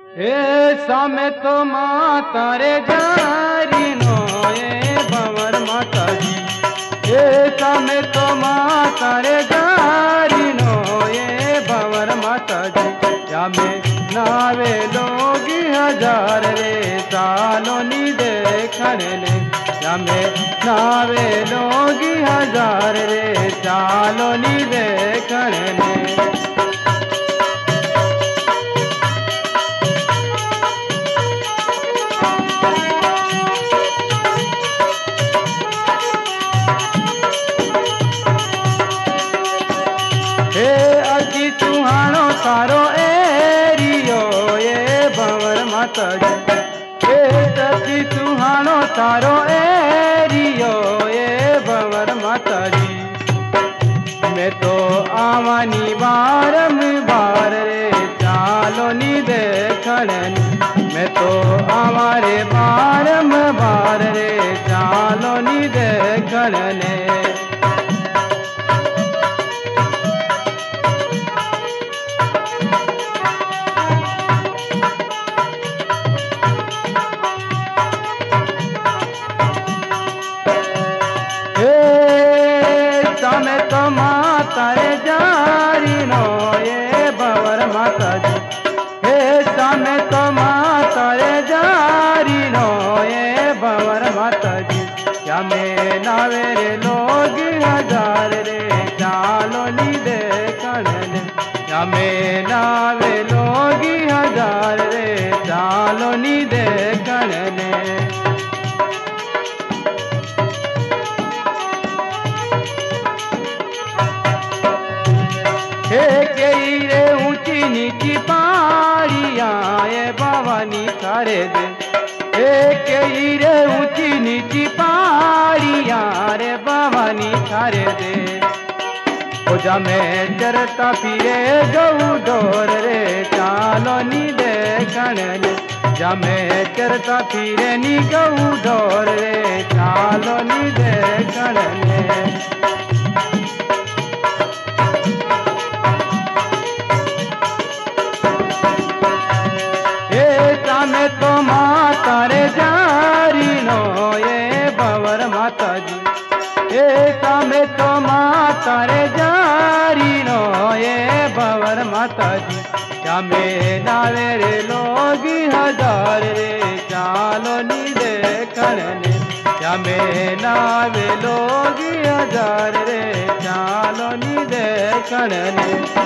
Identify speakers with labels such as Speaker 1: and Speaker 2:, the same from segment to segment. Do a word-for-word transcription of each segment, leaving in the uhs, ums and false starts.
Speaker 1: हे सामे तो माता रे जारी नो ये भंवर माता जी। हे सामे तो माता रे जारी नो ये भंवर माता जी। या में नावे लोगी हजार रे सालो नी देखण ने। या में नावे लोगी हजार रे सालो नी देखण ने। हे अजी चुहानो तारो एरियो ये भंवर माता जी। हे अजी चुहानो तारो एरियो ये भंवर माता जी। मैं तो आवानी बारम बार रे चालो नी देखण ने। मैं तो आवारे बारम बार रे चालो नी देखण ने। सामे तो माता रे जारी नो ये भंवर माता जी। हे सामे तो माता रे जारी नो ये भंवर माता जी। क्या में नावे रे लोग हजार रे चालो नी देखण ने। क्या में नावे लोग हजार रे चालो नी देखण ने। हे कई रे ऊंची नीची पहाड़ियां ये भवानी थारे दे। हे कई रे ऊंची नीची पहाड़ियां रे भवानी थारे दे। ओ जा में चरता फिरे गऊ डोर रे चालो नी देखण ने। जा में चरता फिरे नी गऊ डोर रे चालो नी देखण ने। सामे तो माता रे जारी नो ये भंवर माता जी। हे सामे तो माता रे जारी नो ये भंवर माता जी। क्या में नावे रे लोग हजार रे चालो नी देखण ने। क्या में नावे लोग हजार रे चालो नी देखण ने।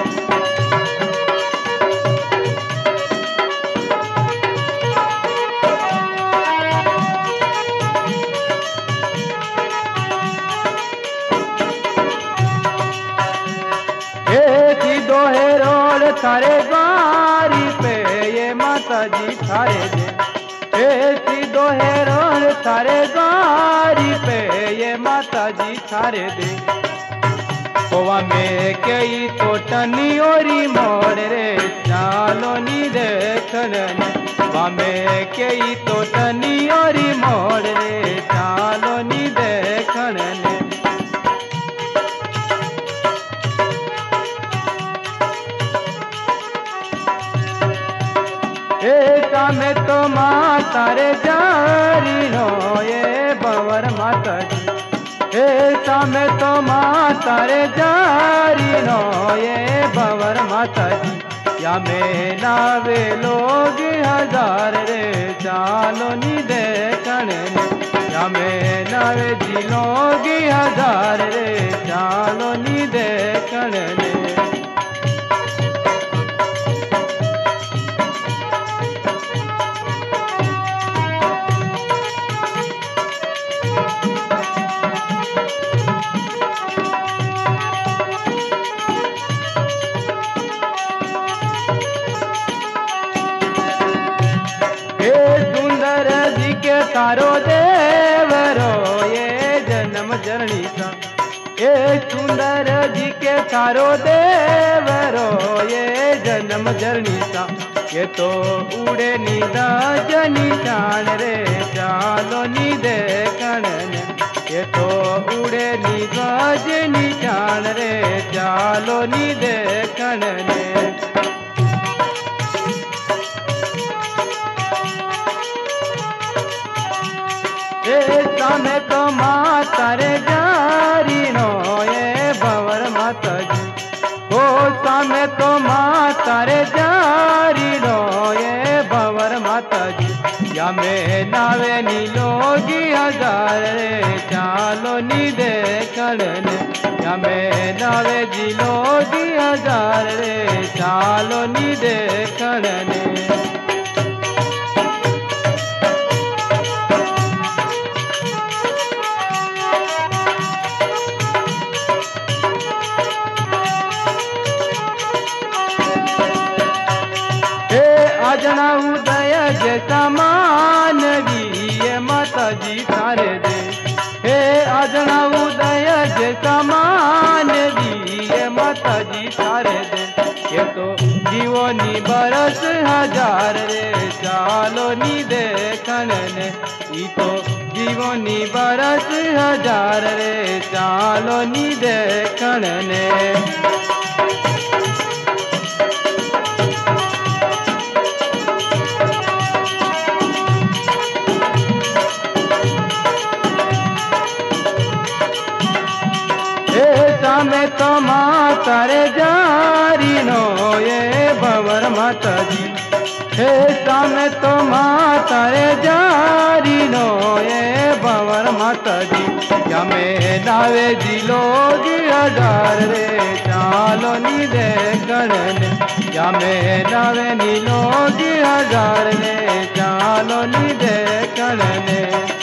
Speaker 1: दोहे रोड थारे द्वारी पे ये माता जी थारे दे। हे दोहे रोड थारे द्वारी पे ये माता जी थारे दे। कोवा में कई तो टनी ओरी मोड़ रे चालो नी देखण ने। वा में कई तो टनी ओरी मोड़ रे चालो नी देखण ने। हे सामे तो माता रे जारी नो ये भंवर माता जी। हे सामे तो माता रे जारी नो ये भंवर माता जी। या में नावे लोग हजार रे चालो नी देखण ने। या में नावे जी लोग हजार रे चालो नी देखण ने। तारो देवरो ये जन्म जननी सा। ये सुंदर जी के तारो देवरो ये जन्म जननी सा। ये तो उड़े नीदा जनी जान रे चालो नी देखण ने। ये तो उड़े नीदा जनी जान रे चालो नी देखण ने। तो मातारे जारी नो ये भवर माता जी हो सामे तो मातारे जारी नो ये भवर माता जी या में नावे नीलोगी हजार रे चालो नी देखण ने या में नावे जिलोगी हजार रे चालो नी देखण ने अजना उदय जैसा मानवी ये माता जी थारे दे हे अजना उदय जैसा मानवी ये माता जी थारे दे ये तो जीवनी बरस हजार रे चालो नी देखण ने ई तो जीवनी बरस हजार रे चालो नी देखण ने में तो मातारे जारी नो ये भवर माता जी हे सामे तो मातारे जारी नो ये भवर माता जी या में नावे जिलोगी हजार रे चालो नी देखण ने या में नावे नीलोगी हजार रे चालो नी देखण ने